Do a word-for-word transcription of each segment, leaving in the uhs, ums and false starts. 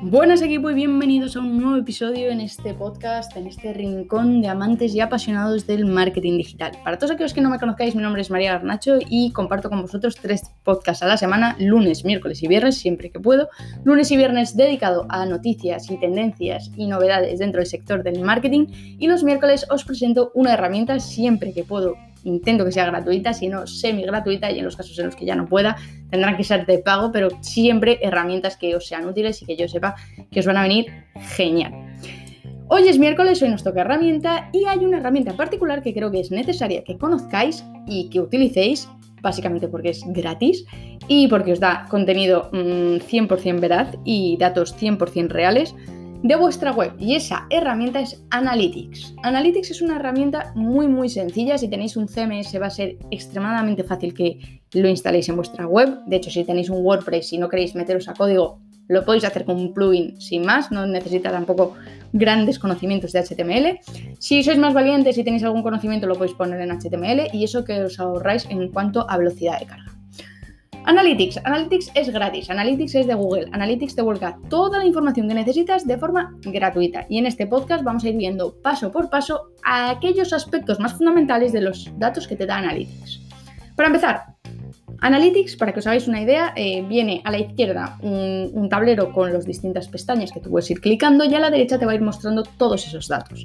Buenas equipo y bienvenidos a un nuevo episodio en este podcast, en este rincón de amantes y apasionados del marketing digital. Para todos aquellos que no me conozcáis, mi nombre es María Garnacho y comparto con vosotros tres podcasts a la semana, lunes, miércoles y viernes, siempre que puedo. Lunes y viernes dedicado a noticias y tendencias y novedades dentro del sector del marketing, y los miércoles os presento una herramienta siempre que puedo. Intento que sea gratuita, si no semi gratuita, y en los casos en los que ya no pueda tendrán que ser de pago, pero siempre herramientas que os sean útiles y que yo sepa que os van a venir genial. Hoy es miércoles, hoy nos toca herramienta y hay una herramienta en particular que creo que es necesaria que conozcáis y que utilicéis, básicamente porque es gratis y porque os da contenido mmm, cien por ciento veraz y datos cien por ciento reales de vuestra web, y esa herramienta es Analytics. Analytics es una herramienta muy muy sencilla. Si tenéis un C M S va a ser extremadamente fácil que lo instaléis en vuestra web. De hecho, si tenéis un WordPress y no queréis meteros a código, lo podéis hacer con un plugin sin más, no necesita tampoco grandes conocimientos de H T M L. Si sois más valientes y tenéis algún conocimiento, lo podéis poner en H T M L, y eso que os ahorráis en cuanto a velocidad de carga. Analytics. Analytics es gratis, Analytics es de Google, Analytics te vuelca toda la información que necesitas de forma gratuita, y en este podcast vamos a ir viendo paso por paso a aquellos aspectos más fundamentales de los datos que te da Analytics. Para empezar, Analytics, para que os hagáis una idea, eh, viene a la izquierda un, un tablero con las distintas pestañas que tú puedes ir clicando, y a la derecha te va a ir mostrando todos esos datos.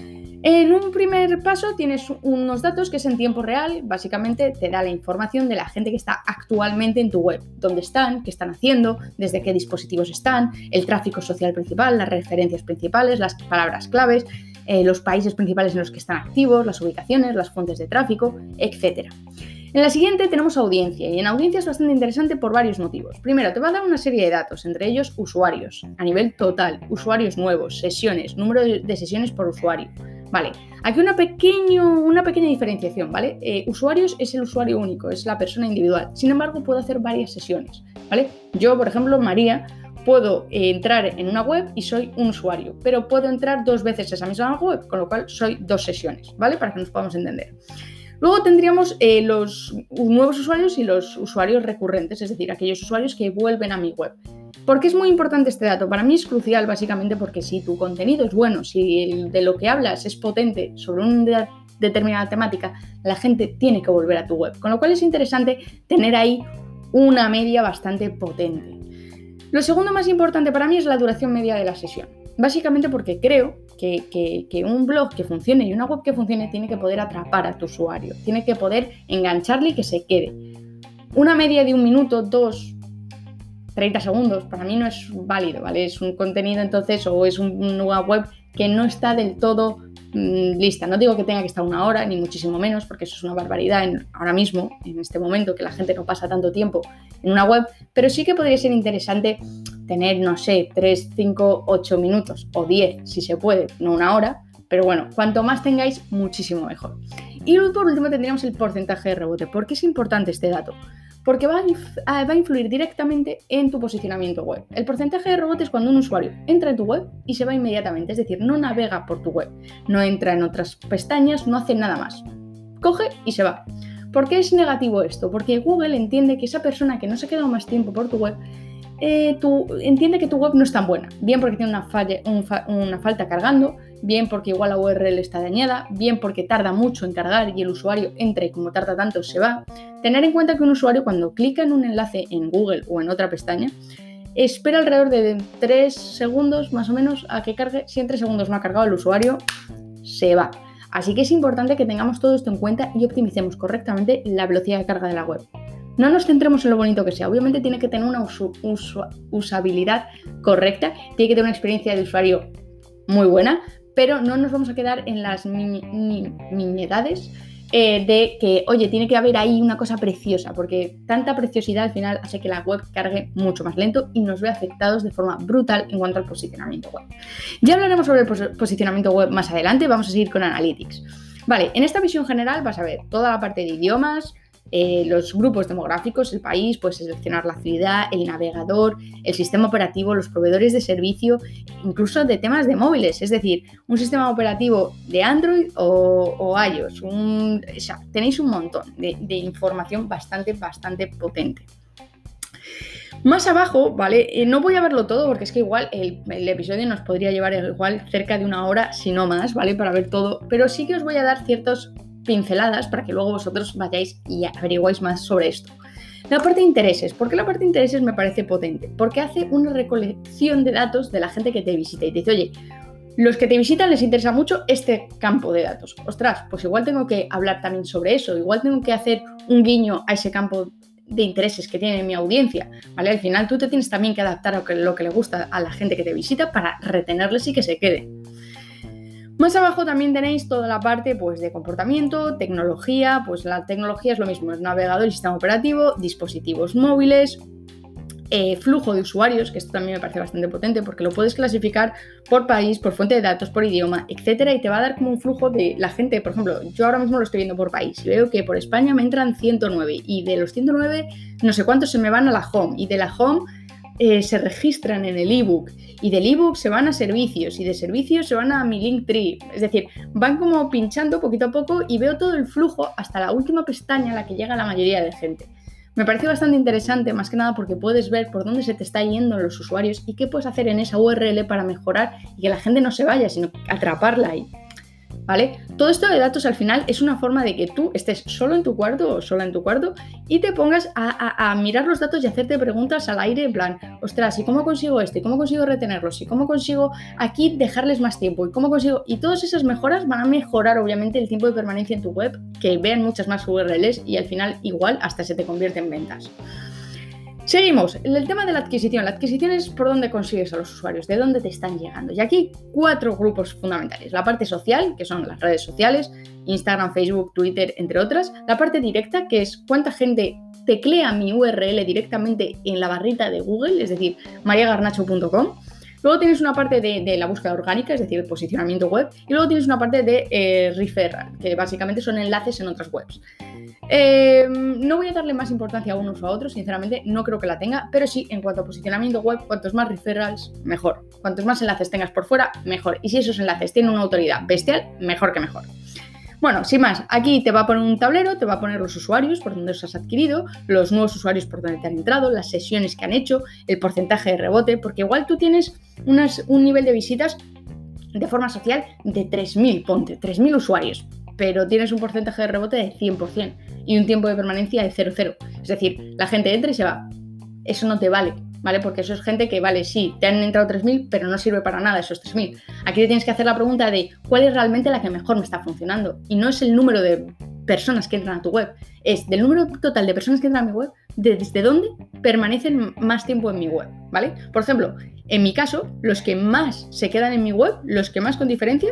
En un primer paso tienes unos datos que es en tiempo real. Básicamente te da la información de la gente que está actualmente en tu web, dónde están, qué están haciendo, desde qué dispositivos están, el tráfico social principal, las referencias principales, las palabras claves, eh, los países principales en los que están activos, las ubicaciones, las fuentes de tráfico, etcétera. En la siguiente tenemos audiencia, y en audiencia es bastante interesante por varios motivos. Primero, te va a dar una serie de datos, entre ellos usuarios, a nivel total, usuarios nuevos, sesiones, número de sesiones por usuario. Vale, aquí una, pequeño, una pequeña diferenciación, ¿vale? Eh, usuarios es el usuario único, es la persona individual. Sin embargo, puedo hacer varias sesiones, ¿vale? Yo, por ejemplo, María, puedo eh, entrar en una web y soy un usuario, pero puedo entrar dos veces a esa misma web, con lo cual soy dos sesiones, ¿vale? Para que nos podamos entender. Luego tendríamos eh, los nuevos usuarios y los usuarios recurrentes, es decir, aquellos usuarios que vuelven a mi web. ¿Por qué es muy importante este dato? Para mí es crucial, básicamente porque si tu contenido es bueno, si el, de lo que hablas es potente sobre una determinada temática, la gente tiene que volver a tu web. Con lo cual es interesante tener ahí una media bastante potente. Lo segundo más importante para mí es la duración media de la sesión. Básicamente porque creo que, que, que un blog que funcione y una web que funcione tiene que poder atrapar a tu usuario, tiene que poder engancharle y que se quede. Una media de un minuto, dos, treinta segundos, para mí no es válido, ¿vale? Es un contenido entonces, o es un, una web que no está del todo mmm, lista. No digo que tenga que estar una hora, ni muchísimo menos, porque eso es una barbaridad en, ahora mismo, en este momento, que la gente no pasa tanto tiempo en una web, pero sí que podría ser interesante tener, no sé, tres, cinco, ocho minutos o diez, si se puede, no una hora, pero bueno, cuanto más tengáis, muchísimo mejor. Y por último tendríamos el porcentaje de rebote. ¿Por qué es importante este dato? Porque va a, inf- va a influir directamente en tu posicionamiento web. El porcentaje de rebote es cuando un usuario entra en tu web y se va inmediatamente, es decir, no navega por tu web, no entra en otras pestañas, no hace nada más. Coge y se va. ¿Por qué es negativo esto? Porque Google entiende que esa persona que no se ha quedado más tiempo por tu web Eh, tú, entiende que tu web no es tan buena, bien porque tiene una, falla, un fa, una falta cargando, bien porque igual la U R L está dañada, bien porque tarda mucho en cargar y el usuario entra y como tarda tanto se va. Tener en cuenta que un usuario cuando clica en un enlace en Google o en otra pestaña espera alrededor de tres segundos más o menos a que cargue. Si en tres segundos no ha cargado el usuario, se va. Así que es importante que tengamos todo esto en cuenta y optimicemos correctamente la velocidad de carga de la web. No nos centremos en lo bonito que sea, obviamente tiene que tener una usu, usu, usabilidad correcta, tiene que tener una experiencia de usuario muy buena, pero no nos vamos a quedar en las nimiedades eh, de que, oye, tiene que haber ahí una cosa preciosa, porque tanta preciosidad al final hace que la web cargue mucho más lento y nos ve afectados de forma brutal en cuanto al posicionamiento web. Ya hablaremos sobre el pos- posicionamiento web más adelante, vamos a seguir con Analytics. Vale, en esta visión general vas a ver toda la parte de idiomas, Eh, los grupos demográficos, el país, puedes seleccionar la ciudad, el navegador, el sistema operativo, los proveedores de servicio, incluso de temas de móviles, es decir, un sistema operativo de Android o, o iOS. Un, o sea, tenéis un montón de, de información bastante, bastante potente. Más abajo, ¿vale? Eh, no voy a verlo todo porque es que igual el, el episodio nos podría llevar igual cerca de una hora, si no más, ¿vale? Para ver todo, pero sí que os voy a dar ciertas pinceladas para que luego vosotros vayáis y averiguáis más sobre esto. La parte de intereses. ¿Por qué la parte de intereses me parece potente? Porque hace una recolección de datos de la gente que te visita y te dice, oye, los que te visitan les interesa mucho este campo de datos. Ostras, pues igual tengo que hablar también sobre eso, igual tengo que hacer un guiño a ese campo de intereses que tiene mi audiencia, ¿vale? Al final tú te tienes también que adaptar a lo que le gusta a la gente que te visita para retenerles y que se quede. Más abajo también tenéis toda la parte pues, de comportamiento, tecnología, pues la tecnología es lo mismo, es navegador y sistema operativo, dispositivos móviles, eh, flujo de usuarios, que esto también me parece bastante potente porque lo puedes clasificar por país, por fuente de datos, por idioma, etcétera, y te va a dar como un flujo de la gente. Por ejemplo, yo ahora mismo lo estoy viendo por país y veo que por España me entran ciento nueve y de los ciento nueve no sé cuántos se me van a la home y de la home eh, se registran en el ebook y del ebook se van a servicios y de servicios se van a mi Linktree. Es decir, van como pinchando poquito a poco y veo todo el flujo hasta la última pestaña a la que llega la mayoría de gente. Me parece bastante interesante, más que nada porque puedes ver por dónde se te está yendo los usuarios y qué puedes hacer en esa U R L para mejorar y que la gente no se vaya, sino atraparla ahí, ¿vale? Todo esto de datos al final es una forma de que tú estés solo en tu cuarto o sola en tu cuarto y te pongas a, a, a mirar los datos y hacerte preguntas al aire en plan, ostras, ¿y cómo consigo esto? ¿Y cómo consigo retenerlos? ¿Y cómo consigo aquí dejarles más tiempo? ¿Y cómo consigo? Y todas esas mejoras van a mejorar obviamente el tiempo de permanencia en tu web, que vean muchas más U R Ls y al final igual hasta se te convierte en ventas. Seguimos, el tema de la adquisición. La adquisición es por dónde consigues a los usuarios, de dónde te están llegando. Y aquí cuatro grupos fundamentales. La parte social, que son las redes sociales, Instagram, Facebook, Twitter, entre otras. La parte directa, que es cuánta gente teclea mi U R L directamente en la barrita de Google, es decir, maria garnacho punto com. Luego tienes una parte de, de la búsqueda orgánica, es decir, el posicionamiento web. Y luego tienes una parte de eh, referral, que básicamente son enlaces en otras webs. Eh, no voy a darle más importancia a unos o a otros, sinceramente no creo que la tenga, pero sí, en cuanto a posicionamiento web, cuantos más referrals, mejor. Cuantos más enlaces tengas por fuera, mejor. Y si esos enlaces tienen una autoridad bestial, mejor que mejor. Bueno, sin más, aquí te va a poner un tablero, te va a poner los usuarios por donde los has adquirido, los nuevos usuarios por donde te han entrado, las sesiones que han hecho, el porcentaje de rebote, porque igual tú tienes unas, un nivel de visitas de forma social de tres mil, ponte, tres mil usuarios, pero tienes un porcentaje de rebote de cien por ciento y un tiempo de permanencia de cero cero. Es decir, la gente entra y se va. Eso no te vale, ¿vale? Porque eso es gente que, vale, sí, te han entrado tres mil, pero no sirve para nada esos tres mil. Aquí te tienes que hacer la pregunta de cuál es realmente la que mejor me está funcionando. Y no es el número de personas que entran a tu web, es del número total de personas que entran a mi web, de desde dónde permanecen más tiempo en mi web, ¿vale? Por ejemplo, en mi caso, los que más se quedan en mi web, los que más con diferencia,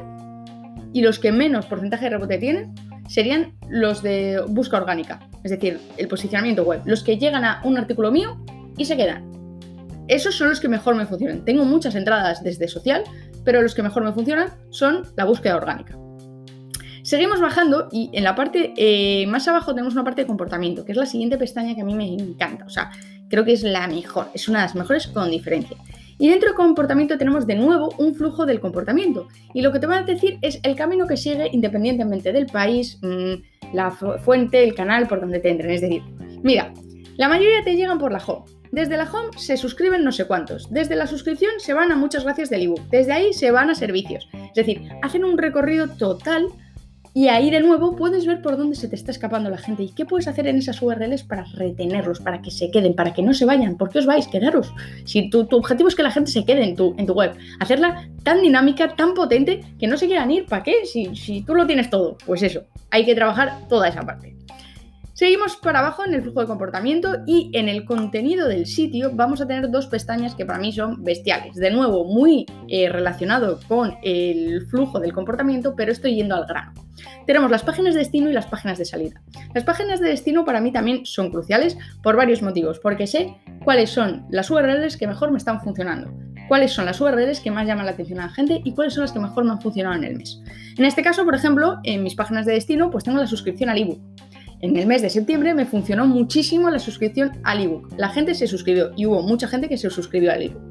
y los que menos porcentaje de rebote tienen serían los de busca orgánica, es decir, el posicionamiento web, los que llegan a un artículo mío y se quedan. Esos son los que mejor me funcionan. Tengo muchas entradas desde social, pero los que mejor me funcionan son la búsqueda orgánica. Seguimos bajando y en la parte eh, más abajo tenemos una parte de comportamiento, que es la siguiente pestaña que a mí me encanta, o sea, creo que es la mejor, es una de las mejores con diferencia. Y dentro del comportamiento tenemos de nuevo un flujo del comportamiento. Y lo que te van a decir es el camino que sigue independientemente del país, mmm, la fuente, el canal por donde te entren. Es decir, mira, la mayoría te llegan por la home. Desde la home se suscriben no sé cuántos. Desde la suscripción se van a muchas gracias del ebook. Desde ahí se van a servicios. Es decir, hacen un recorrido total. Y ahí de nuevo puedes ver por dónde se te está escapando la gente y qué puedes hacer en esas U R Ls para retenerlos, para que se queden, para que no se vayan. ¿Por qué os vais? Quedaros. Si tu, tu objetivo es que la gente se quede en tu, en tu web, hacerla tan dinámica, tan potente, que no se quieran ir. ¿Para qué? Si, si tú lo tienes todo. Pues eso, hay que trabajar toda esa parte. Seguimos para abajo en el flujo de comportamiento y en el contenido del sitio vamos a tener dos pestañas que para mí son bestiales. De nuevo, muy eh, relacionado con el flujo del comportamiento, pero estoy yendo al grano. Tenemos las páginas de destino y las páginas de salida. Las páginas de destino para mí también son cruciales por varios motivos, porque sé cuáles son las U R Ls que mejor me están funcionando, cuáles son las U R Ls que más llaman la atención a la gente y cuáles son las que mejor me han funcionado en el mes. En este caso, por ejemplo, en mis páginas de destino, pues tengo la suscripción al ebook. En el mes de septiembre me funcionó muchísimo la suscripción al ebook. La gente se suscribió y hubo mucha gente que se suscribió al ebook.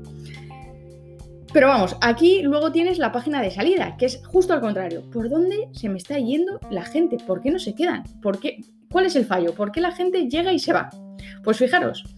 Pero vamos, aquí luego tienes la página de salida, que es justo al contrario. ¿Por dónde se me está yendo la gente? ¿Por qué no se quedan? ¿Por qué? ¿Cuál es el fallo? ¿Por qué la gente llega y se va? Pues fijaros,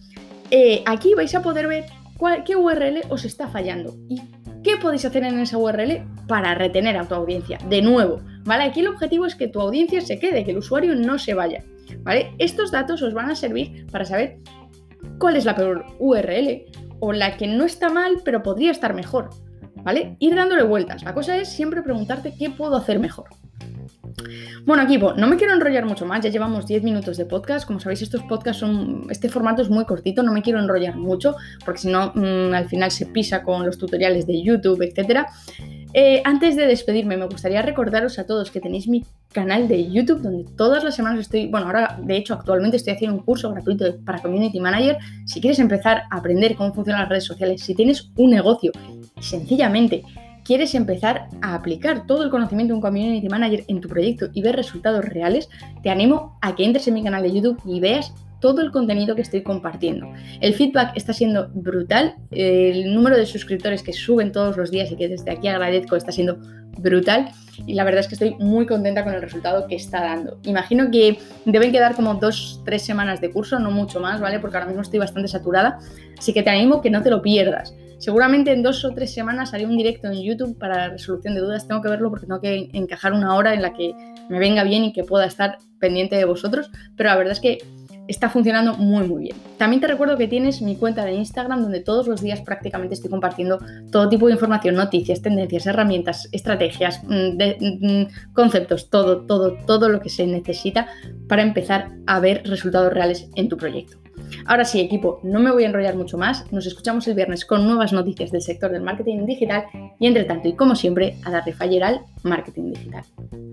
eh, aquí vais a poder ver cuál, qué U R L os está fallando y qué podéis hacer en esa U R L para retener a tu audiencia. De nuevo, ¿vale? Aquí el objetivo es que tu audiencia se quede, que el usuario no se vaya, ¿vale? Estos datos os van a servir para saber cuál es la peor U R L o la que no está mal, pero podría estar mejor, ¿vale? Ir dándole vueltas. La cosa es siempre preguntarte qué puedo hacer mejor. Bueno, equipo, no me quiero enrollar mucho más, ya llevamos diez minutos de podcast. Como sabéis, estos podcasts son, este formato es muy cortito, no me quiero enrollar mucho, porque si no, mmm, al final se pisa con los tutoriales de YouTube, etcétera. Eh, antes de despedirme, me gustaría recordaros a todos que tenéis mi canal de YouTube, donde todas las semanas estoy, bueno, ahora de hecho actualmente estoy haciendo un curso gratuito para Community Manager. Si quieres empezar a aprender cómo funcionan las redes sociales, si tienes un negocio y sencillamente quieres empezar a aplicar todo el conocimiento de un Community Manager en tu proyecto y ver resultados reales, te animo a que entres en mi canal de YouTube y veas todo el contenido que estoy compartiendo. El feedback está siendo brutal, el número de suscriptores que suben todos los días y que desde aquí agradezco está siendo brutal y la verdad es que estoy muy contenta con el resultado que está dando. Imagino que deben quedar como dos, tres semanas de curso, no mucho más, ¿vale? Porque ahora mismo estoy bastante saturada, así que te animo que no te lo pierdas. Seguramente en dos o tres semanas haré un directo en YouTube para la resolución de dudas. Tengo que verlo porque tengo que encajar una hora en la que me venga bien y que pueda estar pendiente de vosotros, pero la verdad es que está funcionando muy muy bien. También te recuerdo que tienes mi cuenta de Instagram donde todos los días prácticamente estoy compartiendo todo tipo de información, noticias, tendencias, herramientas, estrategias, de, de, conceptos, todo, todo, todo lo que se necesita para empezar a ver resultados reales en tu proyecto. Ahora sí, equipo, no me voy a enrollar mucho más. Nos escuchamos el viernes con nuevas noticias del sector del marketing digital y entre tanto y como siempre a darle faller al marketing digital.